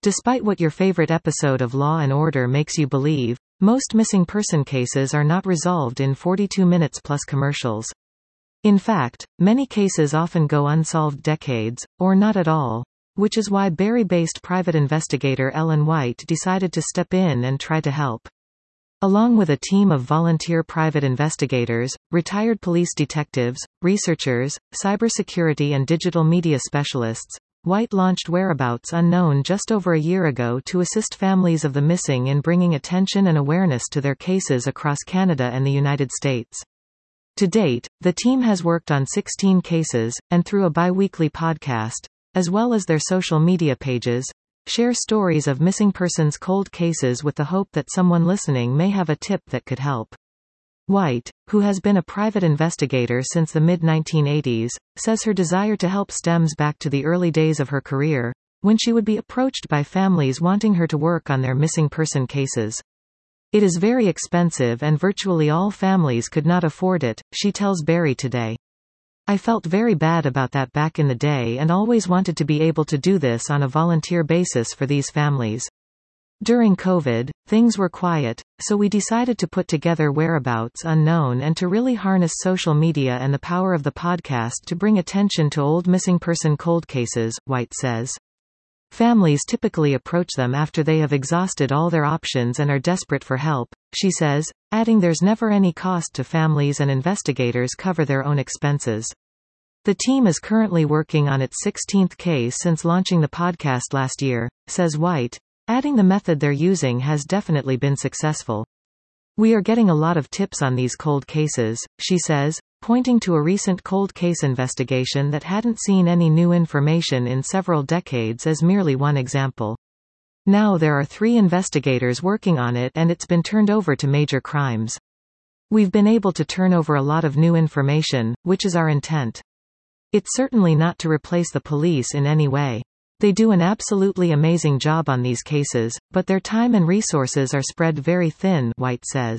Despite what your favorite episode of Law and Order makes you believe, most missing person cases are not resolved in 42 minutes plus commercials. In fact, many cases often go unsolved decades, or not at all, which is why Barrie-based private investigator Ellen White decided to step in and try to help. Along with a team of volunteer private investigators, retired police detectives, researchers, cybersecurity and digital media specialists, White launched Whereabouts Unknown just over a year ago to assist families of the missing in bringing attention and awareness to their cases across Canada and the United States. To date, the team has worked on 16 cases, and through a bi-weekly podcast, as well as their social media pages, share stories of missing persons cold cases with the hope that someone listening may have a tip that could help. White, who has been a private investigator since the mid-1980s, says her desire to help stems back to the early days of her career, when she would be approached by families wanting her to work on their missing person cases. It is very expensive and virtually all families could not afford it, she tells Barrie Today. I felt very bad about that back in the day and always wanted to be able to do this on a volunteer basis for these families. During COVID, things were quiet, so we decided to put together Whereabouts Unknown and to really harness social media and the power of the podcast to bring attention to old missing person cold cases, White says. Families typically approach them after they have exhausted all their options and are desperate for help, she says, adding there's never any cost to families and investigators cover their own expenses. The team is currently working on its 16th case since launching the podcast last year, says White, adding the method they're using has definitely been successful. We are getting a lot of tips on these cold cases, she says, pointing to a recent cold case investigation that hadn't seen any new information in several decades as merely one example. Now there are 3 investigators working on it and it's been turned over to major crimes. We've been able to turn over a lot of new information, which is our intent. It's certainly not to replace the police in any way. They do an absolutely amazing job on these cases, but their time and resources are spread very thin, White says.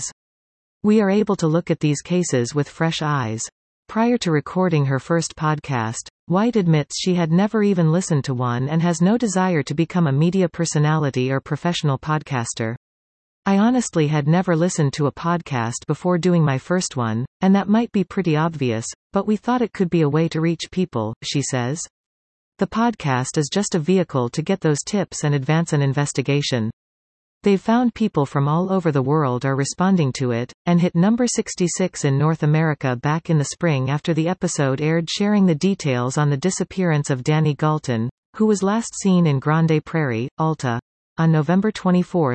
We are able to look at these cases with fresh eyes. Prior to recording her first podcast, White admits she had never even listened to one and has no desire to become a media personality or professional podcaster. I honestly had never listened to a podcast before doing my first one, and that might be pretty obvious, but we thought it could be a way to reach people, she says. The podcast is just a vehicle to get those tips and advance an investigation. They've found people from all over the world are responding to it, and hit number 66 in North America back in the spring after the episode aired sharing the details on the disappearance of Danny Galton, who was last seen in Grande Prairie, Alta, on November 24,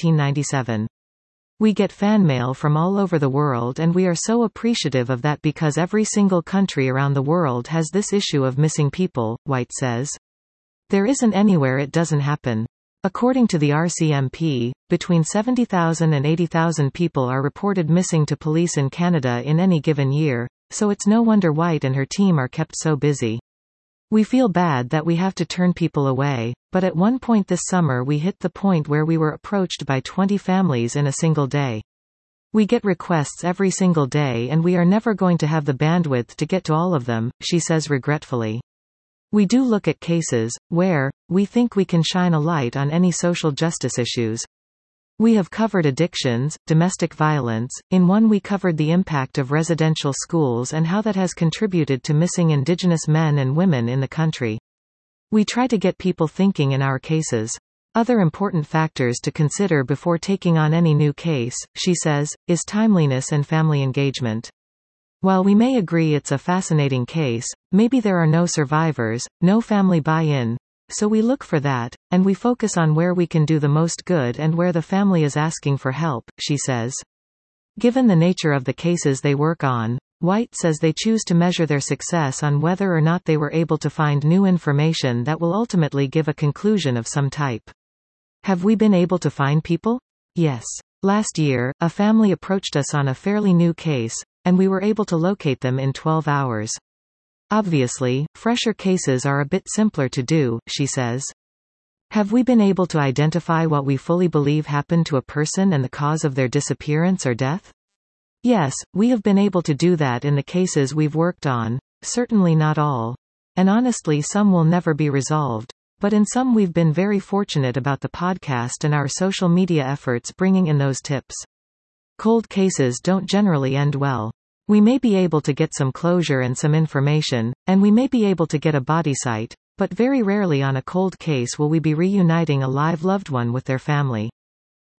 1997. We get fan mail from all over the world and we are so appreciative of that because every single country around the world has this issue of missing people, White says. There isn't anywhere it doesn't happen. According to the RCMP, between 70,000 and 80,000 people are reported missing to police in Canada in any given year, so it's no wonder White and her team are kept so busy. We feel bad that we have to turn people away, but at one point this summer we hit the point where we were approached by 20 families in a single day. We get requests every single day and we are never going to have the bandwidth to get to all of them, she says regretfully. We do look at cases where we think we can shine a light on any social justice issues. We have covered addictions, domestic violence. In one we covered the impact of residential schools and how that has contributed to missing Indigenous men and women in the country. We try to get people thinking in our cases. Other important factors to consider before taking on any new case, she says, is timeliness and family engagement. While we may agree it's a fascinating case, maybe there are no survivors, no family buy-in. So we look for that, and we focus on where we can do the most good and where the family is asking for help, she says. Given the nature of the cases they work on, White says they choose to measure their success on whether or not they were able to find new information that will ultimately give a conclusion of some type. Have we been able to find people? Yes. Last year, a family approached us on a fairly new case, and we were able to locate them in 12 hours. Obviously, fresher cases are a bit simpler to do, she says. Have we been able to identify what we fully believe happened to a person and the cause of their disappearance or death? Yes, we have been able to do that in the cases we've worked on, certainly not all. And honestly some will never be resolved. But in some we've been very fortunate about the podcast and our social media efforts bringing in those tips. Cold cases don't generally end well. We may be able to get some closure and some information, and we may be able to get a body site, but very rarely on a cold case will we be reuniting a live loved one with their family.